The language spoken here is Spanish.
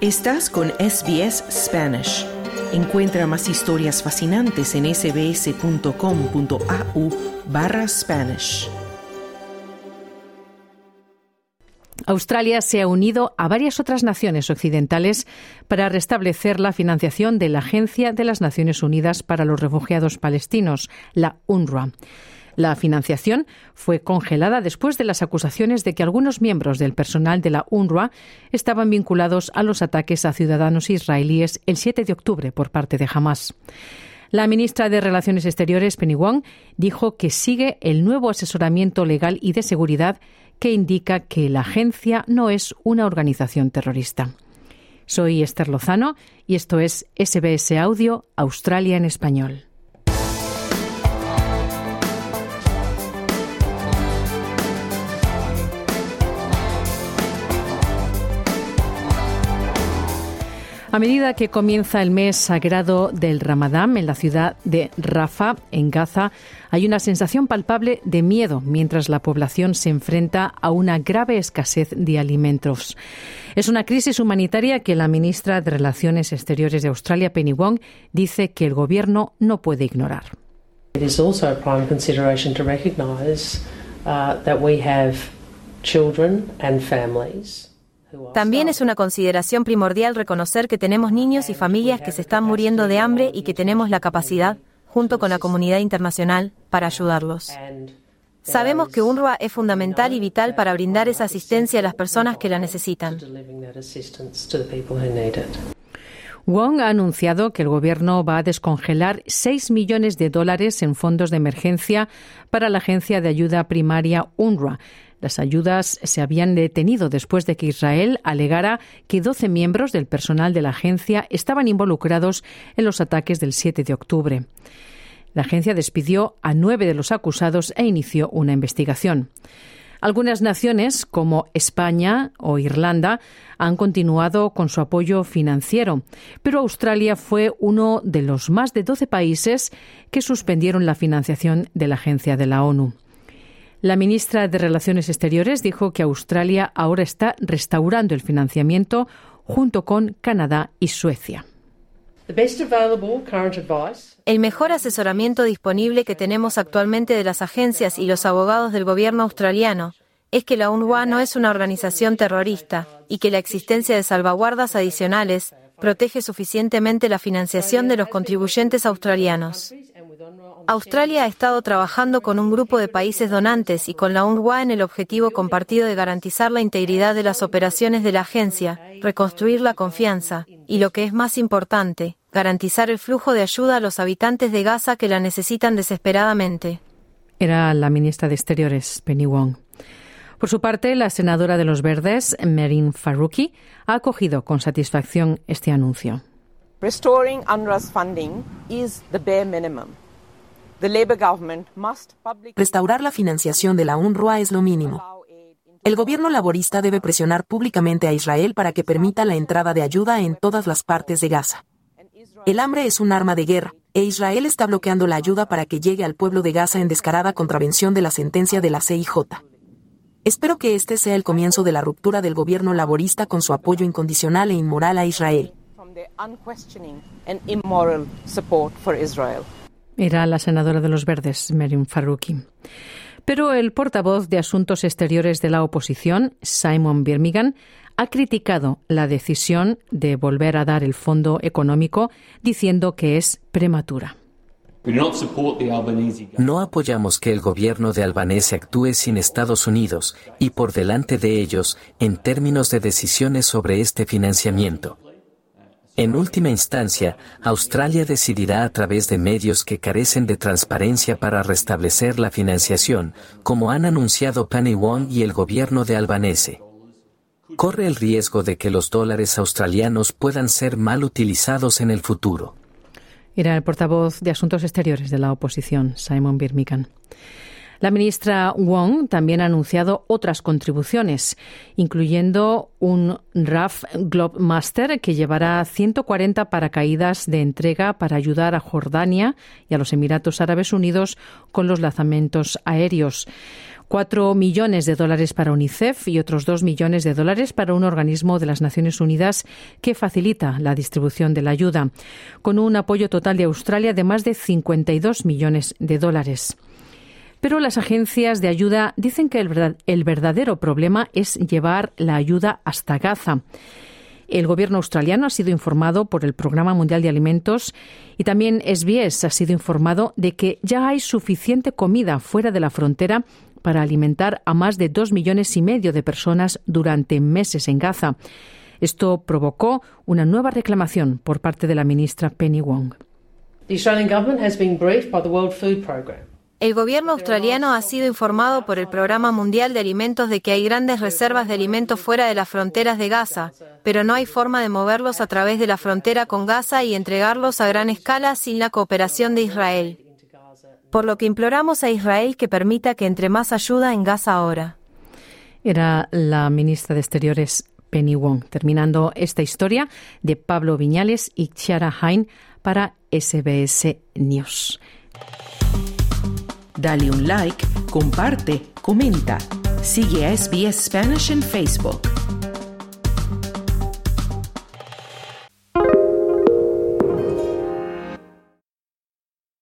Estás con SBS Spanish. Encuentra más historias fascinantes en sbs.com.au/Spanish. Australia se ha unido a varias otras naciones occidentales para restablecer la financiación de la Agencia de las Naciones Unidas para los Refugiados Palestinos, la UNRWA. La financiación fue congelada después de las acusaciones de que algunos miembros del personal de la UNRWA estaban vinculados a los ataques a ciudadanos israelíes el 7 de octubre por parte de Hamás. La ministra de Relaciones Exteriores, Penny Wong, dijo que sigue el nuevo asesoramiento legal y de seguridad que indica que la agencia no es una organización terrorista. Soy Esther Lozano y esto es SBS Audio Australia en Español. A medida que comienza el mes sagrado del Ramadán en la ciudad de Rafah, en Gaza, hay una sensación palpable de miedo mientras la población se enfrenta a una grave escasez de alimentos. Es una crisis humanitaria que la ministra de Relaciones Exteriores de Australia, Penny Wong, dice que el gobierno no puede ignorar. It is also a prime consideration to recognise that we have children and families. También es una consideración primordial reconocer que tenemos niños y familias que se están muriendo de hambre y que tenemos la capacidad, junto con la comunidad internacional, para ayudarlos. Sabemos que UNRWA es fundamental y vital para brindar esa asistencia a las personas que la necesitan. Wong ha anunciado que el gobierno va a descongelar $6 millones en fondos de emergencia para la agencia de ayuda primaria UNRWA. Las ayudas se habían detenido después de que Israel alegara que 12 miembros del personal de la agencia estaban involucrados en los ataques del 7 de octubre. La agencia despidió a 9 de los acusados e inició una investigación. Algunas naciones, como España o Irlanda, han continuado con su apoyo financiero, pero Australia fue uno de los más de 12 países que suspendieron la financiación de la agencia de la ONU. La ministra de Relaciones Exteriores dijo que Australia ahora está restaurando el financiamiento junto con Canadá y Suecia. El mejor asesoramiento disponible que tenemos actualmente de las agencias y los abogados del gobierno australiano es que la UNRWA no es una organización terrorista y que la existencia de salvaguardas adicionales protege suficientemente la financiación de los contribuyentes australianos. Australia ha estado trabajando con un grupo de países donantes y con la UNRWA en el objetivo compartido de garantizar la integridad de las operaciones de la agencia, reconstruir la confianza y, lo que es más importante, garantizar el flujo de ayuda a los habitantes de Gaza que la necesitan desesperadamente. Era la ministra de Exteriores, Penny Wong. Por su parte, la senadora de los Verdes, Merin Faruqi, ha acogido con satisfacción este anuncio. Restoring UNRWA's funding is the bare minimum. Restaurar la financiación de la UNRWA es lo mínimo. El gobierno laborista debe presionar públicamente a Israel para que permita la entrada de ayuda en todas las partes de Gaza. El hambre es un arma de guerra, e Israel está bloqueando la ayuda para que llegue al pueblo de Gaza en descarada contravención de la sentencia de la CIJ. Espero que este sea el comienzo de la ruptura del gobierno laborista con su apoyo incondicional e inmoral a Israel. Era la senadora de los Verdes, Merin Faruqi. Pero el portavoz de Asuntos Exteriores de la oposición, Simon Birmingham, ha criticado la decisión de volver a dar el fondo económico, diciendo que es prematura. No apoyamos que el gobierno de Albanese actúe sin Estados Unidos y por delante de ellos en términos de decisiones sobre este financiamiento. En última instancia, Australia decidirá a través de medios que carecen de transparencia para restablecer la financiación, como han anunciado Penny Wong y el gobierno de Albanese. Corre el riesgo de que los dólares australianos puedan ser mal utilizados en el futuro. Era el portavoz de Asuntos Exteriores de la oposición, Simon Birmingham. La ministra Wong también ha anunciado otras contribuciones, incluyendo un RAF Globemaster que llevará 140 paracaídas de entrega para ayudar a Jordania y a los Emiratos Árabes Unidos con los lanzamientos aéreos. $4 millones para UNICEF y otros $2 millones para un organismo de las Naciones Unidas que facilita la distribución de la ayuda, con un apoyo total de Australia de más de $52 millones. Pero las agencias de ayuda dicen que el verdadero problema es llevar la ayuda hasta Gaza. El gobierno australiano ha sido informado por el Programa Mundial de Alimentos y también SBS ha sido informado de que ya hay suficiente comida fuera de la frontera para alimentar a más de 2,5 millones de personas durante meses en Gaza. Esto provocó una nueva reclamación por parte de la ministra Penny Wong. The Australian government has been briefed by the World Food Programme. El gobierno australiano ha sido informado por el Programa Mundial de Alimentos de que hay grandes reservas de alimentos fuera de las fronteras de Gaza, pero no hay forma de moverlos a través de la frontera con Gaza y entregarlos a gran escala sin la cooperación de Israel. Por lo que imploramos a Israel que permita que entre más ayuda en Gaza ahora. Era la ministra de Exteriores Penny Wong, terminando esta historia de Pablo Viñales y Chiara Hain para SBS News. Dale un like, comparte, comenta. Sigue a SBS Spanish en Facebook.